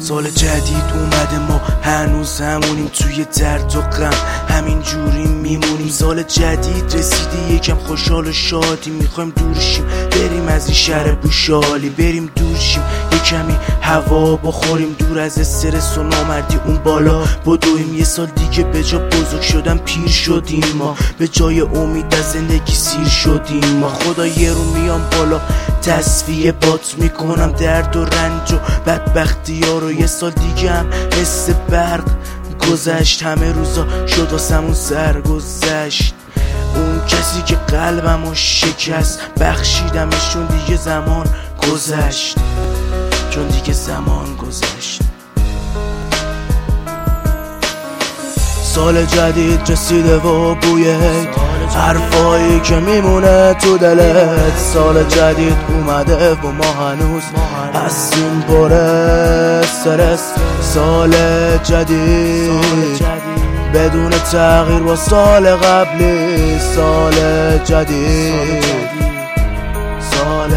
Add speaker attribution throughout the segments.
Speaker 1: سال جدید اومده، ما هنوز همونیم توی درد و غم، همین جوری میمونیم. سال جدید رسیده، یکم خوشحال و شادی، میخوایم دورشیم بریم از این شهر بوشالی، بریم دورشیم یه کمی هوا بخوریم، دور از استرس و نامردی اون بالا بدویم. یه سال دیگه به جا بزرگ شدن پیر شدیم ما، به جای امید از زندگی سیر شدیم ما. خدا یه رو میام بالا تصفیه بات میکنم درد و رنج و بدبختی ها رو. یه سال دیگه هم مثل برق گذشت، همه روزا شد واسمون سرگذشت. اون کسی که قلبمو شکست بخشیدمشون، دیگه زمان گذشت، چون دیگه زمان گذشت. سال جدید رسیده و بوی حرفایی که میمونه تو دلت. سال جدید اومده و ما هنوز هستیم پر استرس. سال جدید بدون تغییر با سال قبلی. سال جدید، سال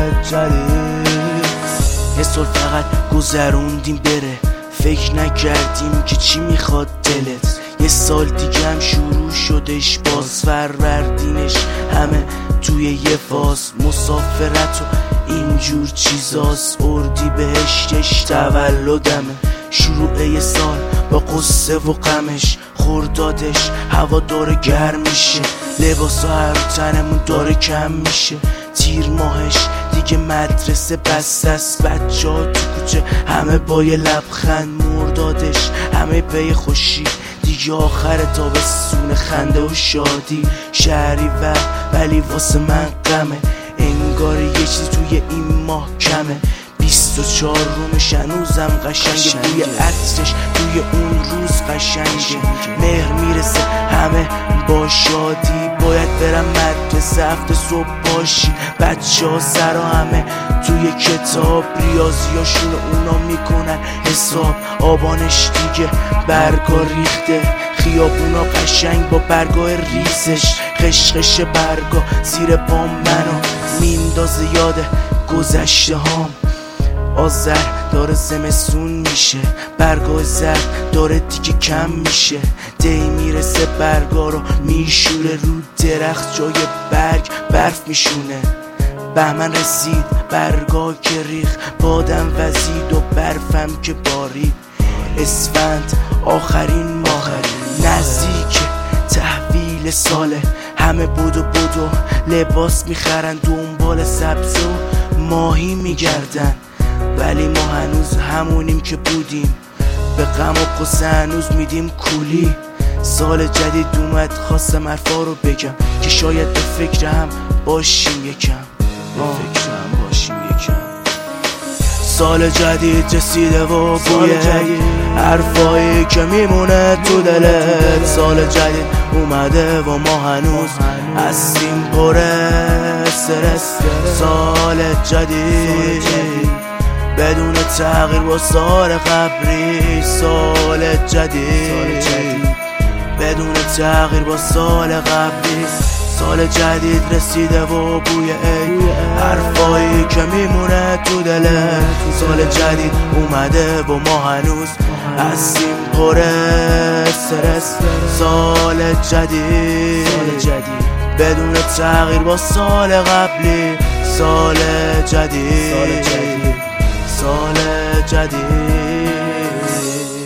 Speaker 1: جدید. یه سال فقط گذروندیم بره، فکر نکردیم که چی میخواد دلت. یه سال دیگه هم شروع شدش باز، فروردینش همه توی یه فاز. مسافرت و اینجور چیزاست، اردی بهشتش تولدمه. شروع یه سال با قصه و غمش، خردادش هوا داره گرم میشه، لباسا هر تنمون داره کم میشه. تیر ماهش دیگه مدرسه بسته است، بچه ها تو کوچه همه با یه لبخند. مردادش همه به خوشی، دیگه آخر تابستون خنده و شادی. شهریور ولی واسه من غمه، انگار یه چیزی توی این ماه کمه. 24 رومش هنوزم قشنگه، بوی عطرش توی اون روز قشنگه. مهر میرسه همه با شادی، باید برم مدرسه هفته صبح باشی. بچه ها سرا همه توی کتاب، ریاضیاشون اونا میکنن حساب. آبانش دیگه برگا ریخته، خیابونا قشنگ با برگای ریزش. خشخش برگا زیر پام منو میندازه یاد گذشته هام. آذر داره زمستون میشه، برگای زرد داره دیگه کم میشه. دی میرسه برگا رو میشوره، رو درخت جای برگ برف میشونه. بهمن رسید برگا که ریخ، بادم وزید و برفم که بارید. اسفند آخرین ماه نزدیک تحویل ساله، همه بدو لباس میخرن، دنبال سبز و ماهی میگردن. ولی ما هنوز همونیم که بودیم، به غم و قصه هنوز میدیم کولی. سال جدید اومد، خواستم حرفا رو بگم که شاید به فکر هم باشیم یکم، سال جدید رسیده و بوی حرفایی که میمونه تو دلت. سال جدید اومده و ما هنوز هستیم پر استرس. سال جدید بدون تغییر با سال قبلی. سال جدید بدون تغییر با سال قبلی. سال جدید رسیده و بوی حرفایی که میمونه تو دلت. سال جدید اومده و ما هنوز هستیم پر استرس. سال جدید بدون تغییر با سال قبلی. سال جدید، سال جدید.